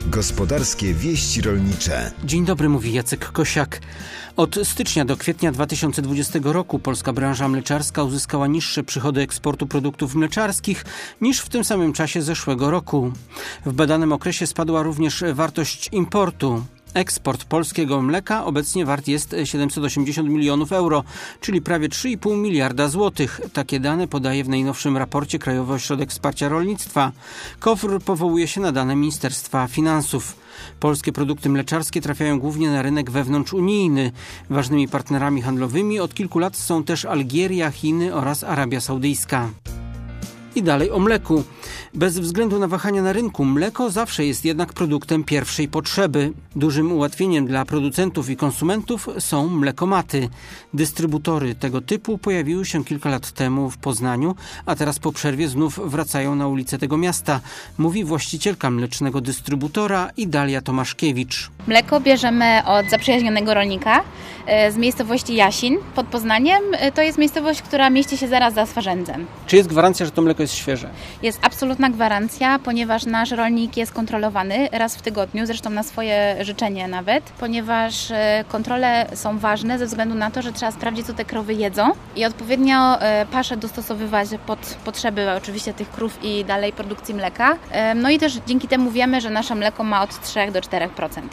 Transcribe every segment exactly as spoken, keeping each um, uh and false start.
Gospodarskie wieści rolnicze. Dzień dobry, mówi Jacek Kosiak. Od stycznia do kwietnia dwa tysiące dwudziestego roku polska branża mleczarska uzyskała niższe przychody eksportu produktów mleczarskich niż w tym samym czasie zeszłego roku. W badanym okresie spadła również wartość importu. Eksport polskiego mleka obecnie wart jest siedemset osiemdziesiąt milionów euro, czyli prawie trzy i pół miliarda złotych. Takie dane podaje w najnowszym raporcie Krajowy Ośrodek Wsparcia Rolnictwa. K O F R powołuje się na dane Ministerstwa Finansów. Polskie produkty mleczarskie trafiają głównie na rynek wewnątrzunijny. Ważnymi partnerami handlowymi od kilku lat są też Algieria, Chiny oraz Arabia Saudyjska. I dalej o mleku. Bez względu na wahania na rynku, mleko zawsze jest jednak produktem pierwszej potrzeby. Dużym ułatwieniem dla producentów i konsumentów są mlekomaty. Dystrybutory tego typu pojawiły się kilka lat temu w Poznaniu, a teraz po przerwie znów wracają na ulice tego miasta, mówi właścicielka mlecznego dystrybutora Idalia Tomaszkiewicz. Mleko bierzemy od zaprzyjaźnionego rolnika z miejscowości Jasin pod Poznaniem. To jest miejscowość, która mieści się zaraz za Swarzędzem. Czy jest gwarancja, że to mleko jest świeże? Jest absolutna gwarancja, ponieważ nasz rolnik jest kontrolowany raz w tygodniu, zresztą na swoje życzenie nawet, ponieważ kontrole są ważne ze względu na to, że trzeba sprawdzić, co te krowy jedzą i odpowiednio paszę dostosowywać pod potrzeby oczywiście tych krów i dalej produkcji mleka. No i też dzięki temu wiemy, że nasze mleko ma od trzech do czterech procent.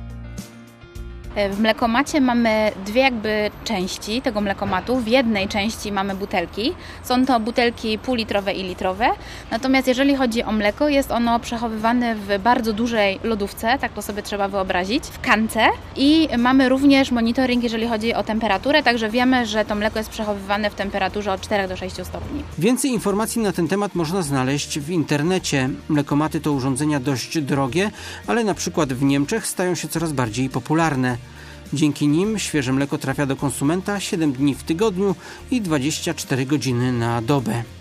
W mlekomacie mamy dwie jakby części tego mlekomatu. W jednej części mamy butelki. Są to butelki półlitrowe i litrowe. Natomiast jeżeli chodzi o mleko, jest ono przechowywane w bardzo dużej lodówce, tak to sobie trzeba wyobrazić, w kance. I mamy również monitoring, jeżeli chodzi o temperaturę, także wiemy, że to mleko jest przechowywane w temperaturze od czterech do sześciu stopni. Więcej informacji na ten temat można znaleźć w internecie. Mlekomaty to urządzenia dość drogie, ale na przykład w Niemczech stają się coraz bardziej popularne. Dzięki nim świeże mleko trafia do konsumenta siedem dni w tygodniu i dwadzieścia cztery godziny na dobę.